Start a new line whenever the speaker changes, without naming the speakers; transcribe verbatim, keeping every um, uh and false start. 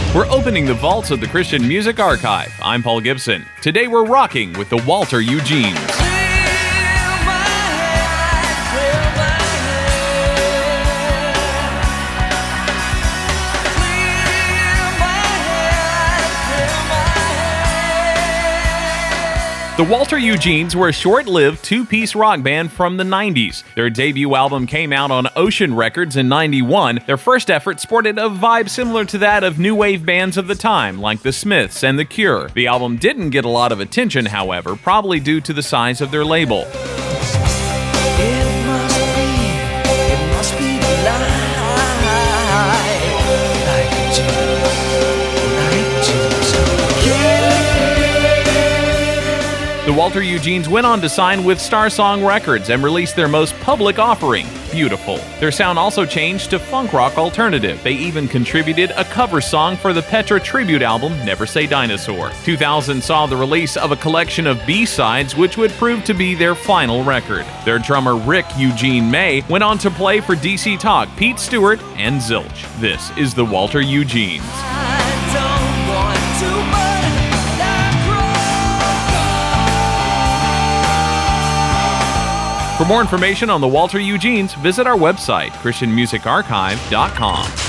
We're opening the vaults of the Christian Music Archive. I'm Paul Gibson. Today we're rocking with the Walter Eugenes. The Walter Eugenes were a short-lived two-piece rock band from the nineties. Their debut album came out on Ocean Records in ninety-one. Their first effort sported a vibe similar to that of new wave bands of the time, like The Smiths and The Cure. The album didn't get a lot of attention, however, probably due to the size of their label.
It must be, it must be the light, like Jesus, like Jesus.
The Walter Eugenes went on to sign with Star Song Records and release their most public offering, Beautiful. Their sound also changed to funk rock alternative. They even contributed a cover song for the Petra tribute album, Never Say Dinosaur. two thousand saw the release of a collection of B-sides, which would prove to be their final record. Their drummer Rick Eugene May went on to play for D C Talk, Pete Stewart, and Zilch. This is the Walter Eugenes. For more information on the Walter Eugenes, visit our website, christian music archive dot com.